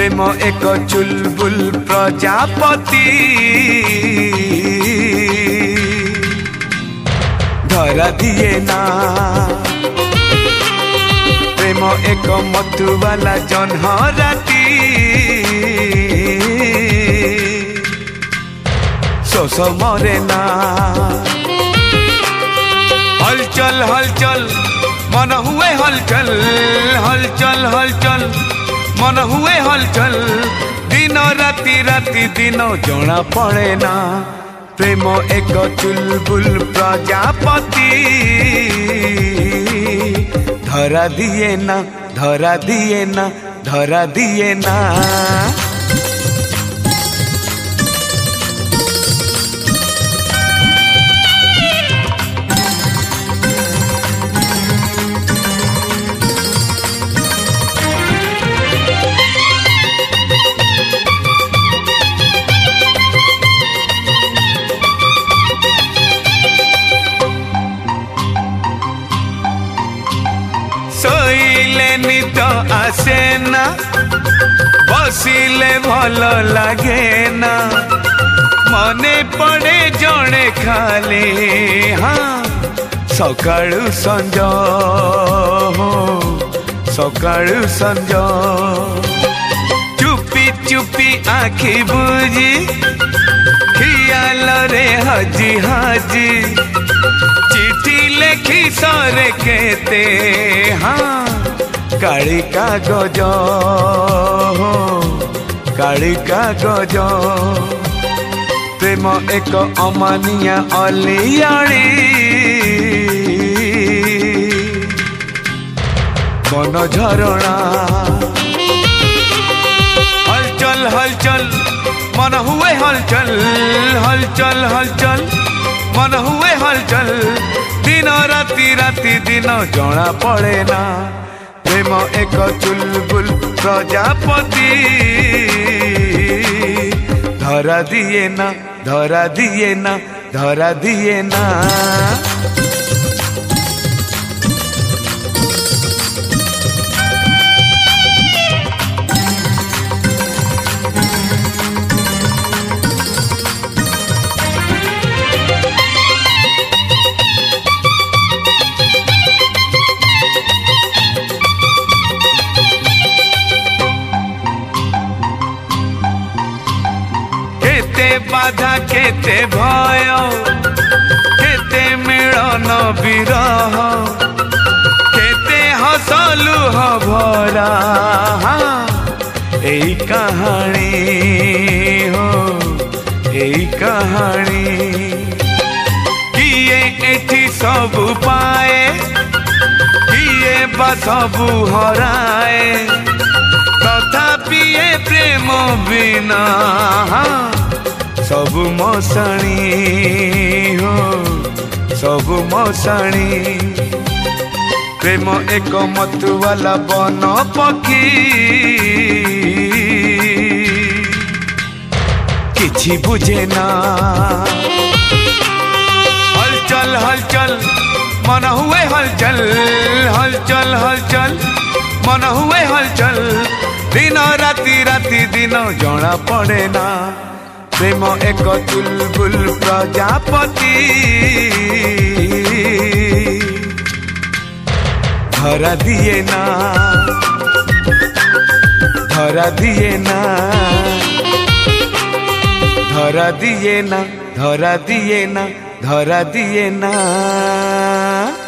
प्रेम एक चुलबुल प्रजापति धरा दिए ना। प्रेम एक मधुबाला जन्ह राती शोष मरे ना। हलचल हलचल मन हुए हलचल, हलचल हलचल मन हुए हलचल। दिन राति राति दिन जना पड़े ना। प्रेम एक चुलबुल प्रजापति धरा दिए ना, धरा दिए ना, धरा दिए ना। सोइले निद आसे ना, बसिले भल लागे ना। मने पड़े जणे खाली हाँ सकाळु संज, सकाळु संज। चुपी चुपी आखि बुझी खियाल रे हजी हजी। चिठी लेखी सरे केते हाँ काली कागज, काली कागज। प्रेम एक अमानिया अलियाणी मन झरणा। हलचल हलचल मन हुए हलचल, हलचल हलचल मन हुए हलचल। दिन राति राति दिन जना पड़े ना। प्रेम एक चुलबुल प्रजापति धरा दिए ना, धरा दिए ना, धरा दिए ना। केते बाधा केते भय, केते मिलन विरह। केते हसलुह भरा एई कहानी हो, एई कहानी। किए एठी सबु पाए, किए बा सबु हराए। तथापि ये प्रेम बिना सबु मसाणी हो, सबु मसाणी। प्रेम एक मधुबाला बन पक्षी किछि बुझे ना। हलचल हलचल मन हुए हलचल, हलचल हलचल मन हुए हलचल। दिन राति राति दिन जना पड़े ना। प्रेम एक चुलबुल प्रजापति धरा दिए ना, धरा दिए ना, धरा दिए ना, धरा दिए ना, धरा दिए ना।